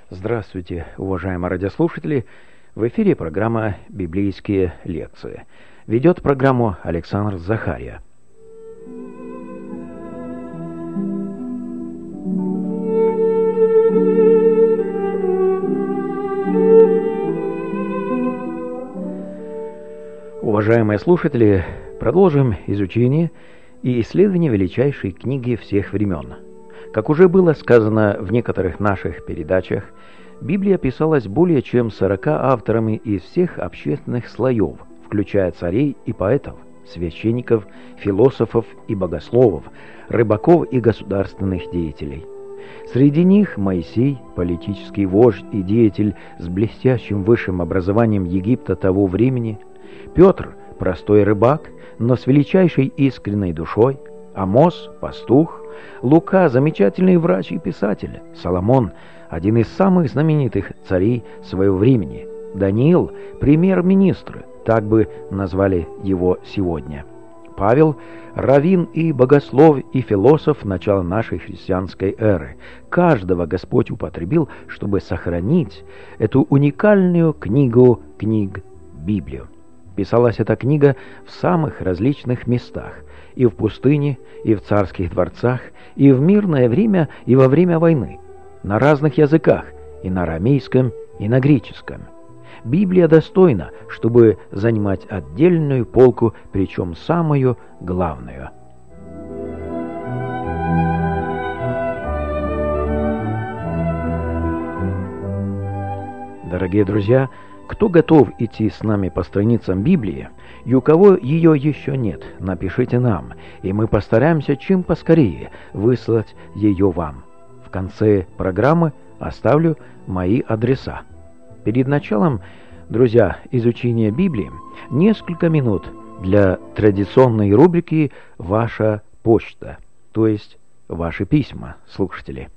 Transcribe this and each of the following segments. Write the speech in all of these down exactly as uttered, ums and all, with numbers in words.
Здравствуйте, уважаемые радиослушатели! В эфире программа «Библейские лекции». Ведет программу Александр Захария. Уважаемые слушатели, продолжим изучение и исследование величайшей книги всех времен. Как уже было сказано в некоторых наших передачах, Библия писалась более чем сорока авторами из всех общественных слоев, включая царей и поэтов, священников, философов и богословов, рыбаков и государственных деятелей. Среди них Моисей, политический вождь и деятель с блестящим высшим образованием Египта того времени, Петр, простой рыбак, но с величайшей искренней душой, Амос, пастух, Лука, замечательный врач и писатель, Соломон, один из самых знаменитых царей своего времени, Даниил, премьер-министр, так бы назвали его сегодня, Павел, раввин и богослов и философ начала нашей христианской эры. Каждого Господь употребил, чтобы сохранить эту уникальную книгу книг Библию. Писалась эта книга в самых различных местах, и в пустыне, и в царских дворцах, и в мирное время, и во время войны, на разных языках, и на арамейском, и на греческом. Библия достойна, чтобы занимать отдельную полку, причем самую главную. Дорогие друзья, кто готов идти с нами по страницам Библии, и у кого ее еще нет, напишите нам, и мы постараемся чем поскорее выслать ее вам. В конце программы оставлю мои адреса. Перед началом, друзья, изучения Библии, несколько минут для традиционной рубрики «Ваша почта», то есть ваши письма, слушатели.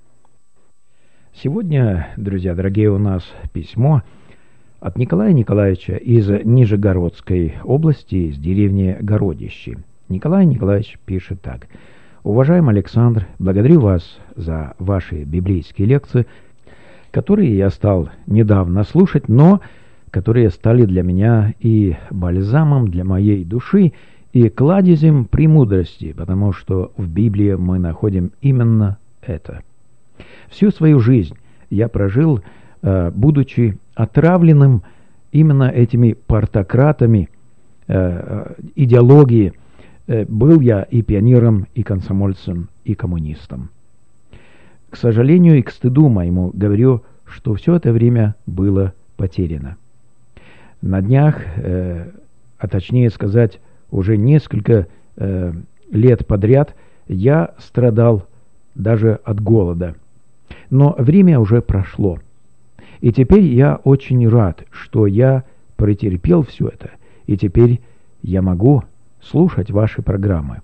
Сегодня, друзья дорогие, у нас письмо от Николая Николаевича из Нижегородской области, из деревни Городище. Николай Николаевич пишет так. «Уважаемый Александр, благодарю вас за ваши библейские лекции, которые я стал недавно слушать, но которые стали для меня и бальзамом для моей души, и кладезем премудрости, потому что в Библии мы находим именно это. Всю свою жизнь я прожил, будучи отравленным именно этими партократами э, идеологии, э, был я и пионером, и комсомольцем, и коммунистом. К сожалению и к стыду моему говорю, что все это время было потеряно. На днях, э, а точнее сказать, уже несколько э, лет подряд я страдал даже от голода. Но время уже прошло. И теперь я очень рад, что я претерпел все это, и теперь я могу слушать ваши программы.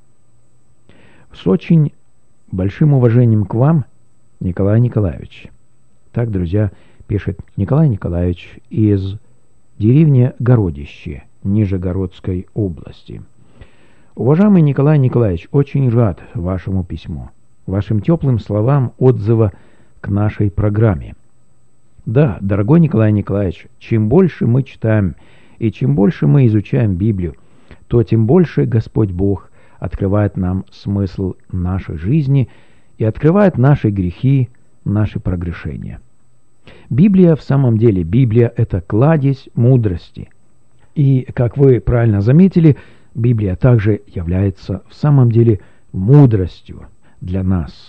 С очень большим уважением к вам, Николай Николаевич. Так, друзья, пишет Николай Николаевич из деревни Городище, Нижегородской области. Уважаемый Николай Николаевич, очень рад вашему письму, вашим теплым словам отзыва к нашей программе. Да, дорогой Николай Николаевич, чем больше мы читаем и чем больше мы изучаем Библию, то тем больше Господь Бог открывает нам смысл нашей жизни и открывает наши грехи, наши прогрешения. Библия в самом деле, Библия – это кладезь мудрости. И, как вы правильно заметили, Библия также является в самом деле мудростью для нас,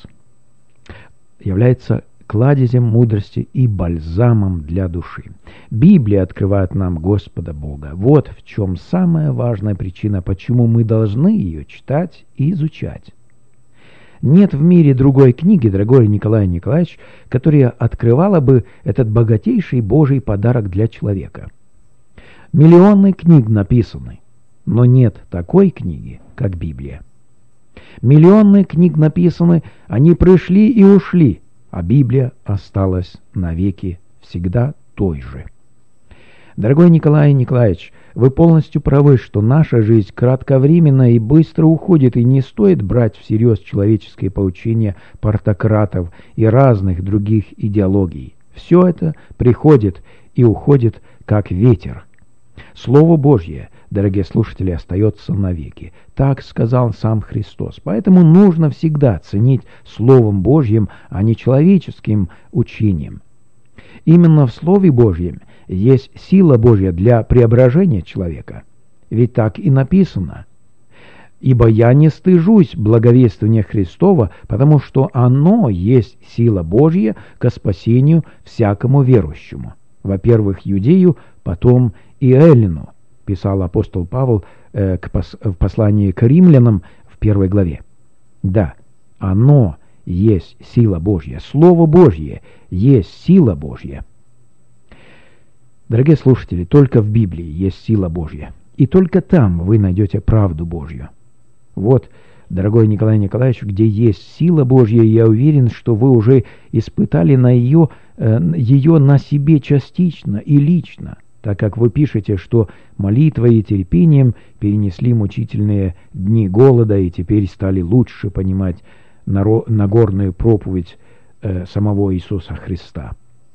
является кладезем мудрости и бальзамом для души. Библия открывает нам Господа Бога. Вот в чем самая важная причина, почему мы должны ее читать и изучать. Нет в мире другой книги, дорогой Николай Николаевич, которая открывала бы этот богатейший Божий подарок для человека. Миллионы книг написаны, но нет такой книги, как Библия. Миллионы книг написаны, они пришли и ушли, а Библия осталась навеки всегда той же. Дорогой Николай Николаевич, вы полностью правы, что наша жизнь кратковременна и быстро уходит, и не стоит брать всерьез человеческие поучения партократов и разных других идеологий. Все это приходит и уходит, как ветер. Слово Божье, дорогие слушатели, остается навеки. Так сказал сам Христос. Поэтому нужно всегда ценить Словом Божьим, а не человеческим учением. Именно в Слове Божьем есть сила Божья для преображения человека. Ведь так и написано: «Ибо я не стыжусь благовествования Христова, потому что оно есть сила Божья ко спасению всякому верующему». Во-первых, Иудею, потом и Эллину, писал апостол Павел э, к пос, в послании к римлянам в первой главе. Да, оно есть сила Божья, Слово Божье есть сила Божья. Дорогие слушатели, только в Библии есть сила Божья, и только там вы найдете правду Божью. Вот, дорогой Николай Николаевич, где есть сила Божья, я уверен, что вы уже испытали на ее, э, ее на себе частично и лично, так как вы пишете, что молитвой и терпением перенесли мучительные дни голода и теперь стали лучше понимать Нагорную проповедь э, самого Иисуса Христа.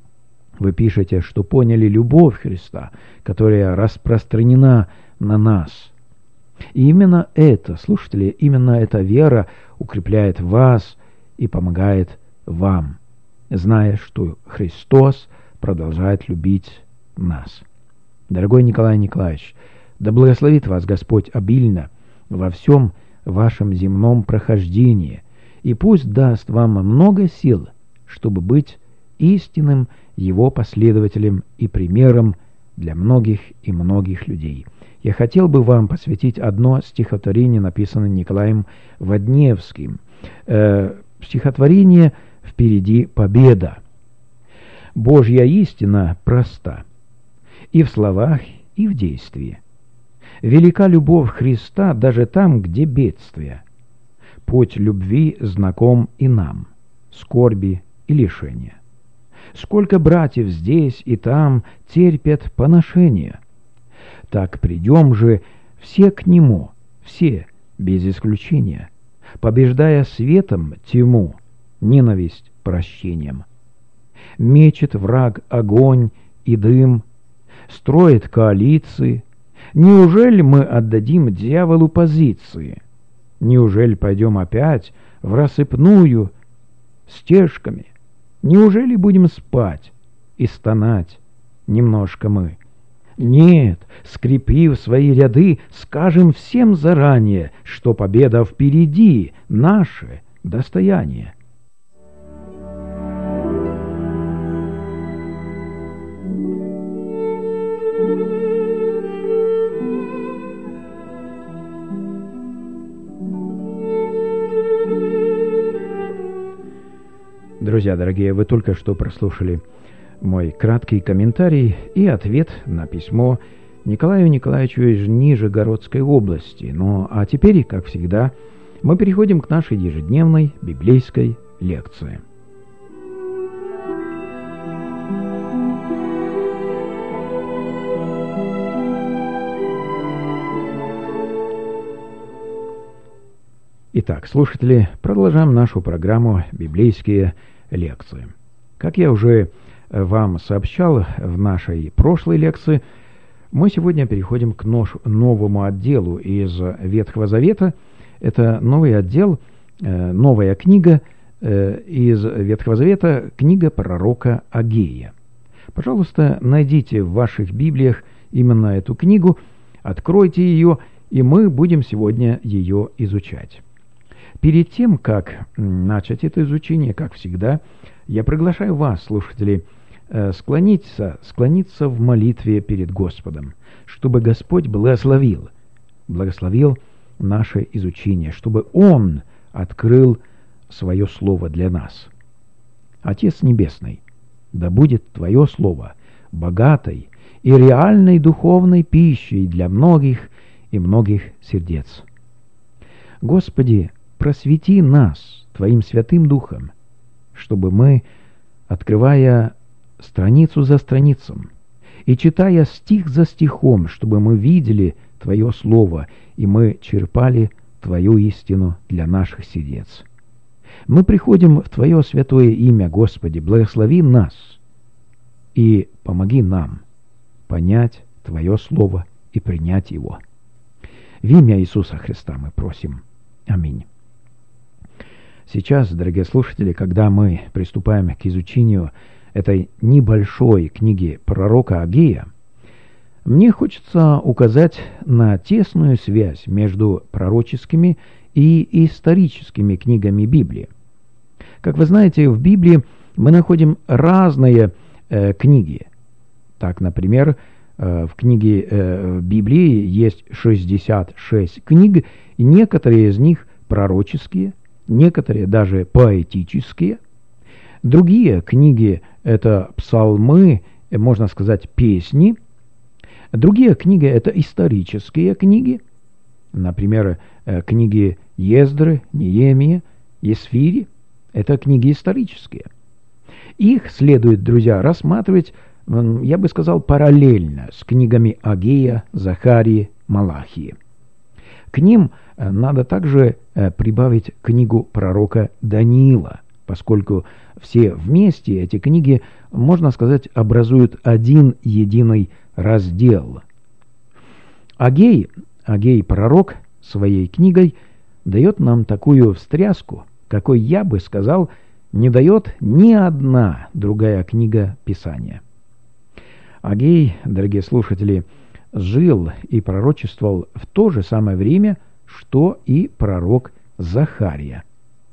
Вы пишете, что поняли любовь Христа, которая распространена на нас. И именно это, слушатели, именно эта вера укрепляет вас и помогает вам, зная, что Христос продолжает любить нас. Дорогой Николай Николаевич, да благословит вас Господь обильно во всем вашем земном прохождении, и пусть даст вам много сил, чтобы быть истинным Его последователем и примером для многих и многих людей. Я хотел бы вам посвятить одно стихотворение, написанное Николаем Водневским. Э, стихотворение «Впереди победа». Божья истина проста и в словах, и в действии. Велика любовь Христа даже там, где бедствие. Путь любви знаком и нам, скорби и лишения. Сколько братьев здесь и там терпят поношения. Так придем же все к Нему, все, без исключения, побеждая светом тьму, ненависть прощением. Мечет враг огонь и дым, строит коалиции. Неужели мы отдадим дьяволу позиции? Неужели пойдем опять в рассыпную стежками? Неужели будем спать и стонать немножко мы? Нет, скрепив свои ряды, скажем всем заранее, что победа впереди, наше достояние. Друзья дорогие, вы только что прослушали мой краткий комментарий и ответ на письмо Николаю Николаевичу из Нижегородской области. Ну а теперь, как всегда, мы переходим к нашей ежедневной библейской лекции. Итак, слушатели, продолжаем нашу программу «Библейские лекции». Как я уже вам сообщал в нашей прошлой лекции, мы сегодня переходим к новому отделу из Ветхого Завета. Это новый отдел, новая книга из Ветхого Завета, книга пророка Агея. Пожалуйста, найдите в ваших Библиях именно эту книгу, откройте ее, и мы будем сегодня ее изучать. Перед тем, как начать это изучение, как всегда, я приглашаю вас, слушатели, склониться, склониться в молитве перед Господом, чтобы Господь благословил, благословил наше изучение, чтобы Он открыл свое Слово для нас. Отец Небесный, да будет Твое Слово богатой и реальной духовной пищей для многих и многих сердец. Господи, просвети нас Твоим Святым Духом, чтобы мы, открывая страницу за страницей и читая стих за стихом, чтобы мы видели Твое Слово, и мы черпали Твою истину для наших сердец. Мы приходим в Твое святое имя, Господи, благослови нас, и помоги нам понять Твое Слово и принять его. В имя Иисуса Христа мы просим. Аминь. Сейчас, дорогие слушатели, когда мы приступаем к изучению этой небольшой книги пророка Агея, мне хочется указать на тесную связь между пророческими и историческими книгами Библии. Как вы знаете, в Библии мы находим разные э, книги. Так, например, э, в книге э, Библии есть шестьдесят шесть книг, и некоторые из них пророческие, некоторые даже поэтические. Другие книги – это псалмы, можно сказать, песни. Другие книги – это исторические книги. Например, книги Ездры, Неемии, Есфири – это книги исторические. Их следует, друзья, рассматривать, я бы сказал, параллельно с книгами Агея, Захарии, Малахии. К ним надо также прибавить книгу пророка Даниила, поскольку все вместе эти книги, можно сказать, образуют один единый раздел. Агей, Агей пророк своей книгой дает нам такую встряску, какой, я бы сказал, не дает ни одна другая книга Писания. Агей, дорогие слушатели, жил и пророчествовал в то же самое время, что и пророк Захария.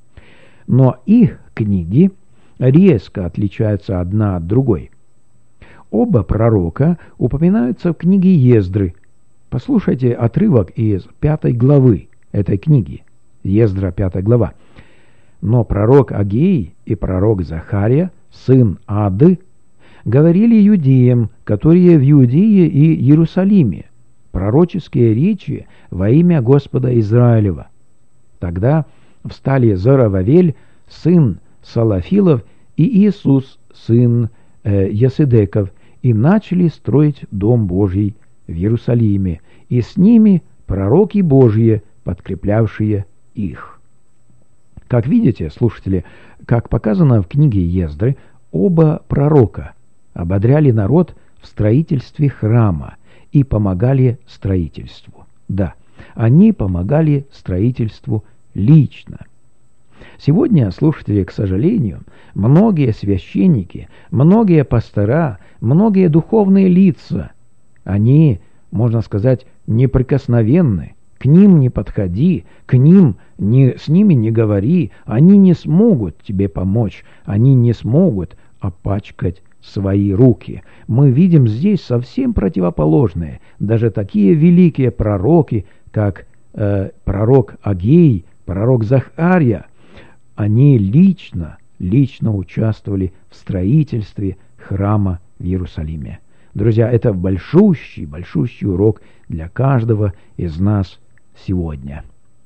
Но их книги резко отличаются одна от другой. Оба пророка упоминаются в книге Ездры. Послушайте отрывок из пятой главы этой книги. Ездра, пятая глава. «Но пророк Агей и пророк Захария, сын Ады, говорили иудеям, которые в Иудее и Иерусалиме, пророческие речи во имя Господа Израилева. Тогда встали Зоровавель, сын Салафилов, и Иисус, сын э, Есидеков, и начали строить Дом Божий в Иерусалиме, и с ними пророки Божьи, подкреплявшие их». Как видите, слушатели, как показано в книге Ездры, оба пророка ободряли народ в строительстве храма и помогали строительству. Да, они помогали строительству лично. Сегодня, слушатели, к сожалению, многие священники, многие пастора, многие духовные лица, они, можно сказать, неприкосновенны. К ним не подходи, к ним не, с ними не говори, они не смогут тебе помочь, они не смогут опачкать свои руки. Мы видим здесь совсем противоположное. Даже такие великие пророки, как э, пророк Агей, пророк Захария, они лично, лично участвовали в строительстве храма в Иерусалиме. Друзья, это большущий, большущий урок для каждого из нас сегодня.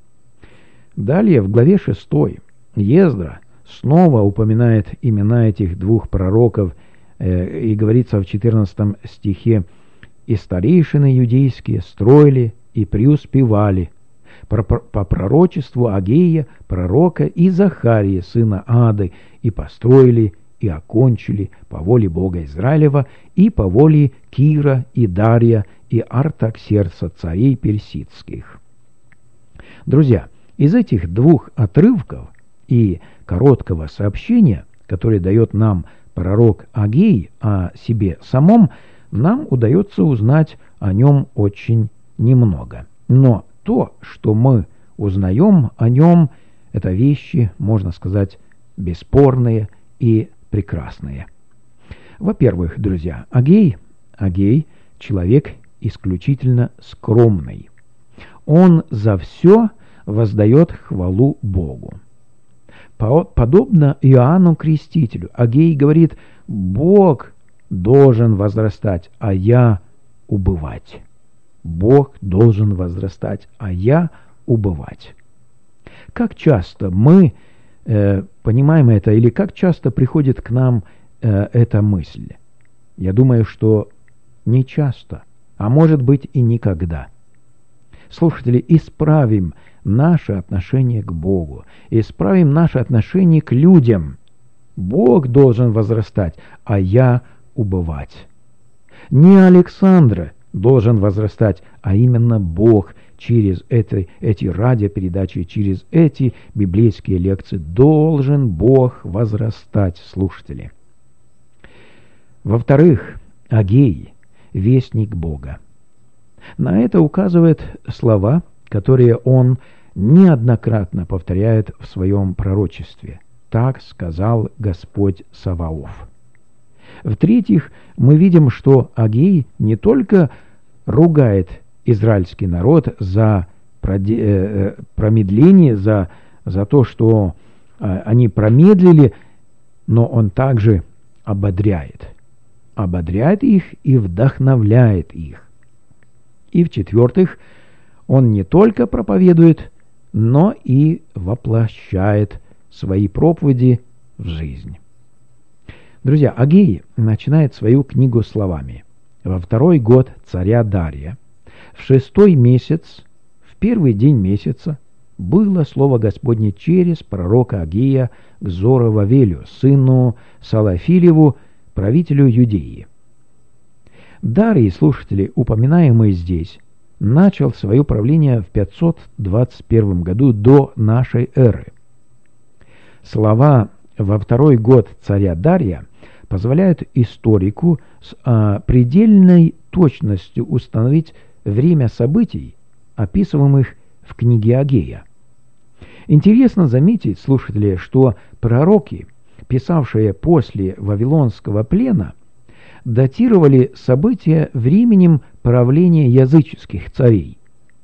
Далее в главе шестой Ездра снова упоминает имена этих двух пророков, э, и говорится в четырнадцатом стихе: «И старейшины иудейские строили и преуспевали по, по пророчеству Агея, пророка, и Захарии, сына Ады, и построили и окончили по воле Бога Израилева и по воле Кира и Дария и Артаксеркса, царей персидских». Друзья, из этих двух отрывков и короткого сообщения, которое дает нам пророк Агей о себе самом, нам удается узнать о нем очень немного. Но то, что мы узнаем о нем, это вещи, можно сказать, бесспорные и прекрасные. Во-первых, друзья, Агей, Агей – человек исключительно скромный. Он за все воздает хвалу Богу. Подобно Иоанну Крестителю, Агей говорит: «Бог должен возрастать, а я убывать». Бог должен возрастать, а я убывать. Как часто мы э, понимаем это, или как часто приходит к нам э, эта мысль? Я думаю, что не часто, а может быть и никогда. Слушатели, исправим наше отношение к Богу, исправим наше отношение к людям. Бог должен возрастать, а я убывать. Не Александра должен возрастать, а именно Бог через это, эти радиопередачи, через эти библейские лекции должен Бог возрастать, слушатели. Во-вторых, Агей – вестник Бога. На это указывают слова, которые он неоднократно повторяет в своем пророчестве. Так сказал Господь Саваоф. В-третьих, мы видим, что Агей не только ругает израильский народ за промедление, за, за то, что они промедлили, но он также ободряет. Ободряет их и вдохновляет их. И в-четвертых, он не только проповедует, но и воплощает свои проповеди в жизнь. Друзья, Агей начинает свою книгу словами: «Во второй год царя Дария, в шестой месяц, в первый день месяца, было слово Господне через пророка Агея к Зоровавелю, сыну Салафилеву, правителю Юдеи». Дарий, слушатели, упоминаемый здесь, начал свое правление в пятьсот двадцать первом году до нашей эры. Слова «во второй год царя Дария» позволяют историку с а, предельной точностью установить время событий, описываемых в книге Агея. Интересно заметить, слушатели, что пророки, писавшие после Вавилонского плена, датировали события временем правления языческих царей.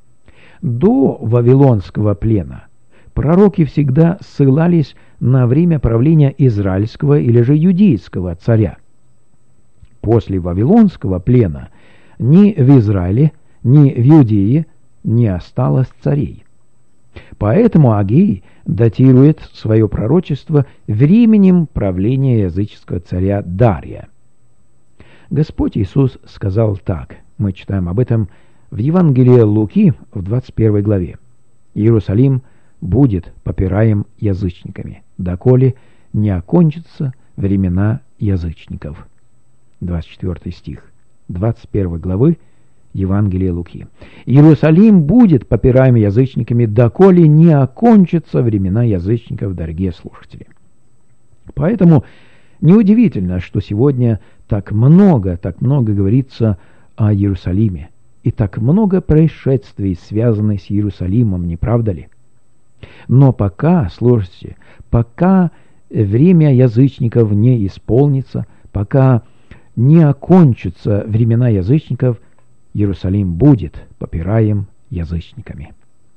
До Вавилонского плена пророки всегда ссылались на время правления израильского или же юдейского царя. После Вавилонского плена ни в Израиле, ни в Юдее не осталось царей. Поэтому Агей датирует свое пророчество временем правления языческого царя Дария. Господь Иисус сказал так, мы читаем об этом в Евангелии Луки в двадцать первой главе: «Иерусалим будет попираем язычниками, доколе не окончатся времена язычников». двадцать четвёртый стих двадцать первой главы Евангелия Луки. «Иерусалим будет попираем язычниками, доколе не окончатся времена язычников», дорогие слушатели. Поэтому неудивительно, что сегодня так много, так много говорится о Иерусалиме, и так много происшествий, связанных с Иерусалимом, не правда ли? Но пока, слушайте, пока время язычников не исполнится, пока не окончатся времена язычников, Иерусалим будет попираем язычниками.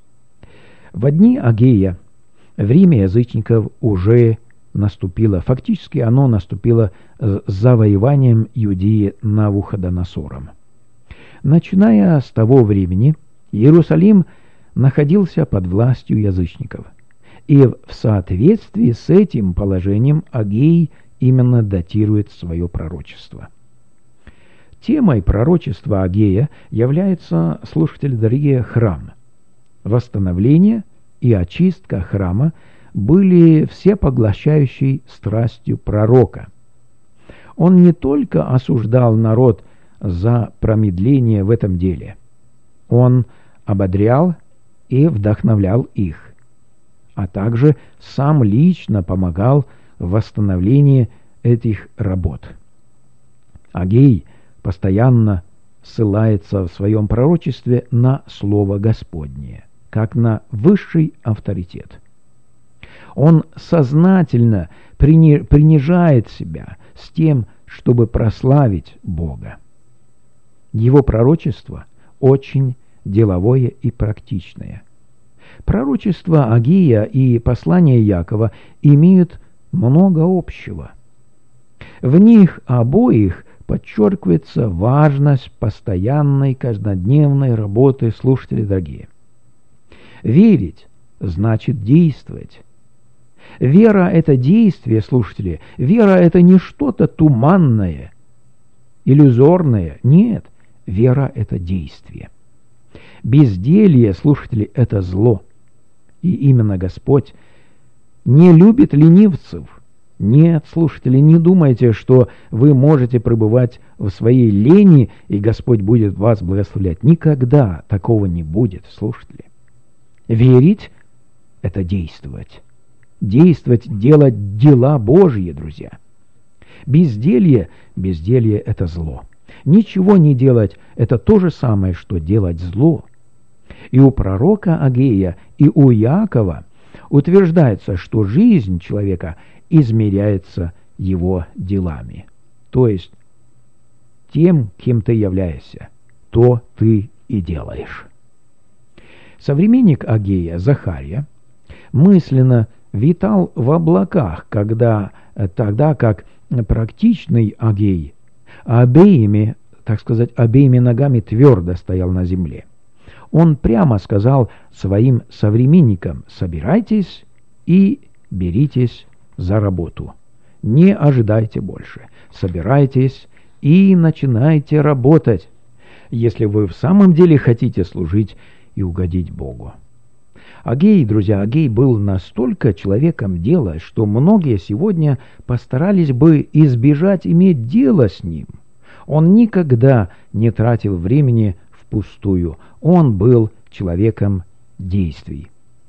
В дни Агея время язычников уже наступило, фактически оно наступило с завоеванием Иудеи Навуходоносором. Начиная с того времени, Иерусалим находился под властью язычников, и в соответствии с этим положением Агей именно датирует свое пророчество. Темой пророчества Агея является, слушатели дорогие, храм. Восстановление и очистка храма были всепоглощающей страстью пророка. Он не только осуждал народ за промедление в этом деле, он ободрял и вдохновлял их, а также сам лично помогал в восстановлении этих работ. Агей постоянно ссылается в своем пророчестве на Слово Господнее, как на высший авторитет. Он сознательно принижает себя с тем, чтобы прославить Бога. Его пророчество очень деловое и практичное. Пророчества Агея и послания Якова имеют много общего. В них обоих подчеркивается важность постоянной каждодневной работы, слушатели дорогие. Верить значит действовать. Вера – это действие, слушатели. Вера – это не что-то туманное, иллюзорное. Нет, вера – это действие. Безделье, слушатели, это зло. И именно Господь не любит ленивцев, Нет, слушатели, не думайте, что вы можете пребывать в своей лени, и Господь будет вас благословлять. Никогда такого не будет, слушатели. Верить – это действовать. Действовать, делать дела Божьи, друзья. Безделье, безделье – это зло. Ничего не делать – это то же самое, что делать зло. И у пророка Агея, и у Иакова утверждается, что жизнь человека измеряется его делами. То есть тем, кем ты являешься, то ты и делаешь. Современник Агея, Захария, мысленно витал в облаках, когда, тогда как практичный Агей обеими, так сказать, обеими ногами твердо стоял на земле. Он прямо сказал своим современникам: собирайтесь и беритесь за работу. Не ожидайте больше. Собирайтесь и начинайте работать, если вы в самом деле хотите служить и угодить Богу. Агей, друзья, Агей был настолько человеком дела, что многие сегодня постарались бы избежать иметь дело с ним. Он никогда не тратил времени впустую. Он был человеком действий.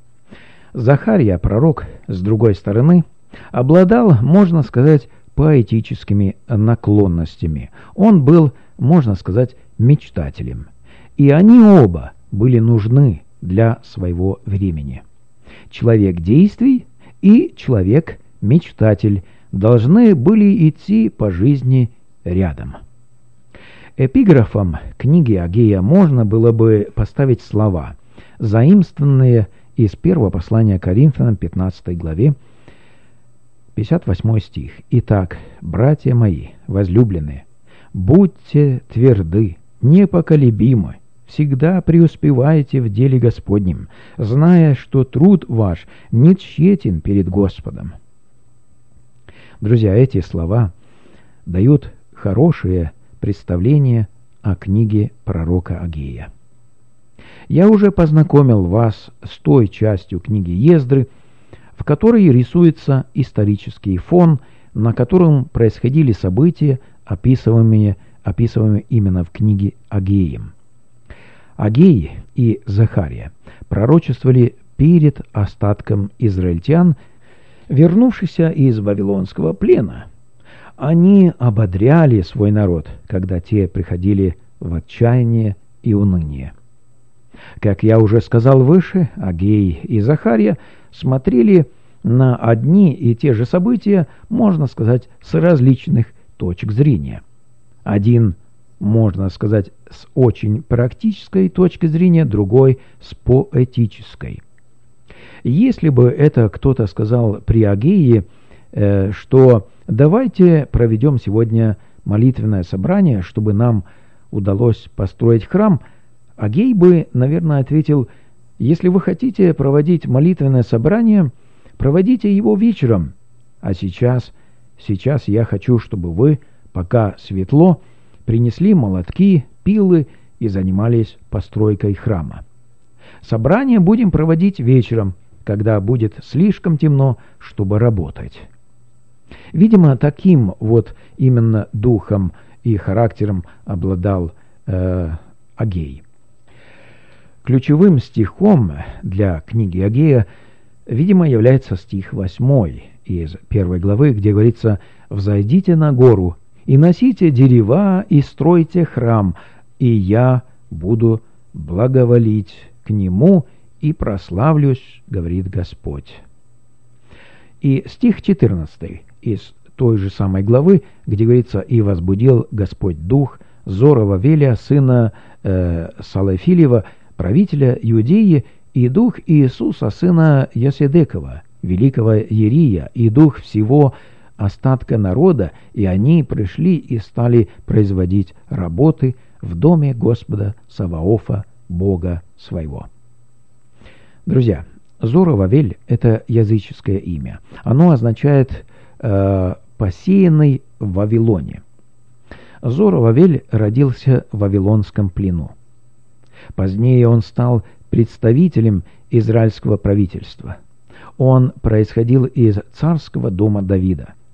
Захария, пророк, с другой стороны, обладал, можно сказать, поэтическими наклонностями. Он был, можно сказать, мечтателем. И они оба были нужны для своего времени. Человек действий и человек-мечтатель должны были идти по жизни рядом. Эпиграфом книги Агея можно было бы поставить слова, заимствованные из первого послания Коринфянам, пятнадцатой главе, пятьдесят восьмой стих. «Итак, братья мои, возлюбленные, будьте тверды, непоколебимы, всегда преуспевайте в деле Господнем, зная, что труд ваш не тщетен перед Господом». Друзья, эти слова дают хорошее представление о книге пророка Агея. Я уже познакомил вас с той частью книги Ездры, в которой рисуется исторический фон, на котором происходили события, описываемые, описываемые именно в книге Агеем. Агей и Захария пророчествовали перед остатком израильтян, вернувшихся из вавилонского плена. Они ободряли свой народ, когда те приходили в отчаяние и уныние. Как я уже сказал выше, Агей и Захария смотрели на одни и те же события, можно сказать, с различных точек зрения. Один, можно сказать, с очень практической точки зрения, другой с поэтической. Если бы это кто-то сказал при Агее, э, что давайте проведем сегодня молитвенное собрание, чтобы нам удалось построить храм, Агей бы, наверное, ответил: если вы хотите проводить молитвенное собрание, проводите его вечером, а сейчас, сейчас я хочу, чтобы вы, пока светло, принесли молотки, пилы и занимались постройкой храма. Собрание будем проводить вечером, когда будет слишком темно, чтобы работать. Видимо, таким вот именно духом и характером обладал э, Агей. Ключевым стихом для книги Агея, видимо, является стих восьмой из первой главы, где говорится: «Взойдите на гору и носите дерева и стройте храм, и я буду благоволить к нему и прославлюсь, говорит Господь». И стих четырнадцатый из той же самой главы, где говорится: «И возбудил Господь дух Зоровавеля, сына э, Салафилева, правителя Иудеи, и дух Иисуса, сына Яседекова, великого Ерия, и дух всего остатка народа, и они пришли и стали производить работы в доме Господа Саваофа, Бога своего». Друзья, Зоровавель – это языческое имя. Оно означает э, «посеянный в Вавилоне». Зоровавель родился в вавилонском плену. Позднее он стал представителем израильского правительства. Он происходил из царского дома Давида.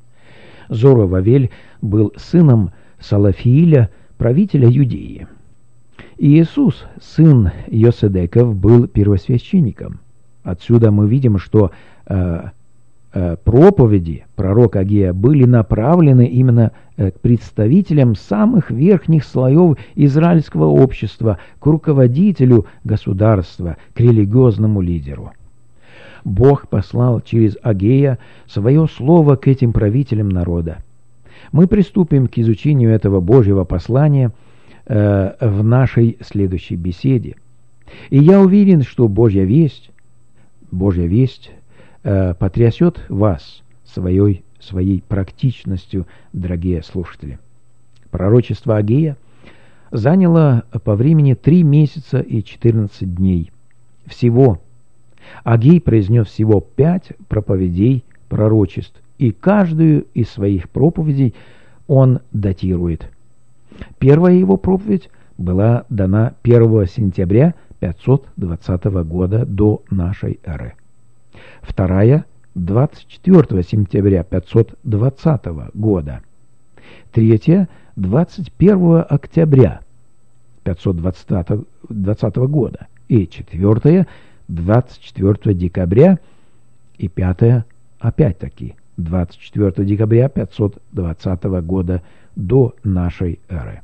Зоровавель был сыном Салафииля, правителя Иудеи. И Иисус, сын Йоседеков, был первосвященником. Отсюда мы видим, что э, э, проповеди пророка Агея были направлены именно э, к представителям самых верхних слоев израильского общества, к руководителю государства, к религиозному лидеру. Бог послал через Агея свое слово к этим правителям народа. Мы приступим к изучению этого Божьего послания э, в нашей следующей беседе. И я уверен, что Божья весть, Божья весть э, потрясет вас своей, своей практичностью, дорогие слушатели. Пророчество Агея заняло по времени три месяца и четырнадцать дней. Всего Агей произнес всего пять проповедей пророчеств, и каждую из своих проповедей он датирует. Первая его проповедь была дана первого сентября пятьсот двадцатого года до нашей эры. Вторая – двадцать четвёртого сентября пятьсот двадцатого года. Третья – двадцать первого октября пятьсот двадцатого года. И четвертая – двадцать четвёртого декабря. И пятая – опять-таки двадцать четвёртого декабря пятьсот двадцатого года до нашей эры.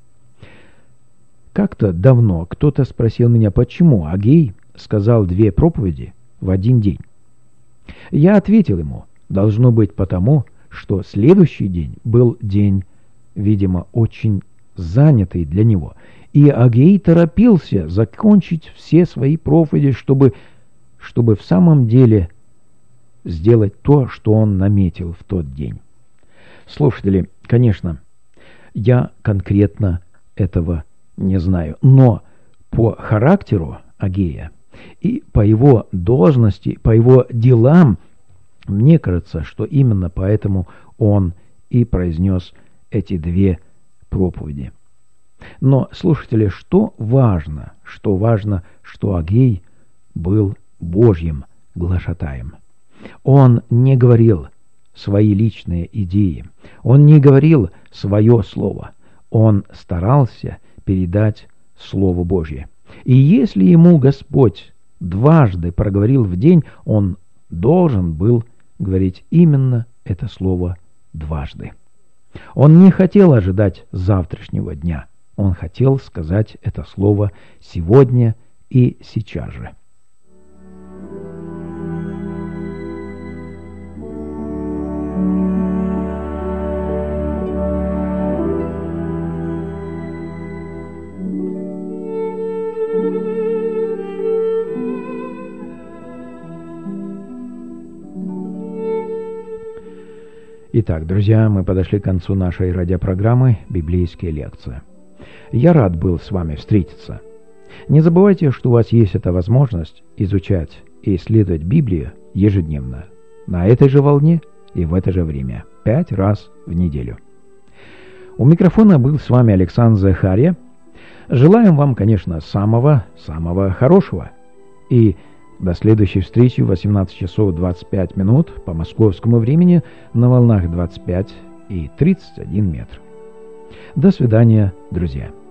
Как-то давно кто-то спросил меня, почему Агей сказал две проповеди в один день. Я ответил ему, должно быть потому, что следующий день был день, видимо, очень занятый для него, и Агей торопился закончить все свои проповеди, чтобы, чтобы в самом деле сделать то, что он наметил в тот день. Слушатели, конечно, я конкретно этого не знаю, но по характеру Агея и по его должности, по его делам, мне кажется, что именно поэтому он и произнес эти две проповеди. Но, слушатели, что важно? Что важно, что Агей был Божьим глашатаем. Он не говорил свои личные идеи, он не говорил свое слово, он старался передать Слово Божье. И если ему Господь дважды проговорил в день, он должен был говорить именно это слово дважды. Он не хотел ожидать завтрашнего дня, он хотел сказать это слово сегодня и сейчас же. Итак, друзья, мы подошли к концу нашей радиопрограммы «Библейские лекции». Я рад был с вами встретиться. Не забывайте, что у вас есть эта возможность изучать и исследовать Библию ежедневно, на этой же волне и в это же время, пять раз в неделю. У микрофона был с вами Александр Захарья. Желаем вам, конечно, самого-самого хорошего. И до следующей встречи в восемнадцать часов двадцать пять минут по московскому времени на волнах двадцать пять и тридцать один метр. До свидания, друзья.